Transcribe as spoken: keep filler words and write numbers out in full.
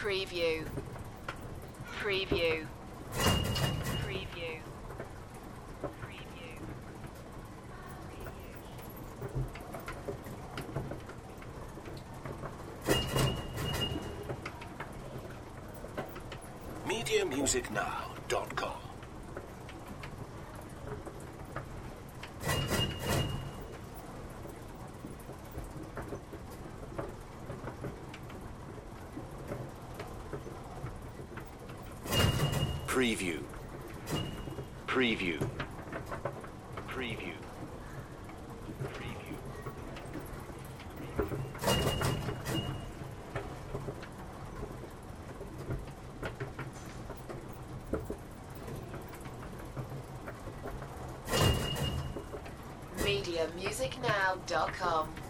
Preview. Preview. Preview. Preview. media music now dot com. Preview. Preview. Preview. Preview. media music now dot com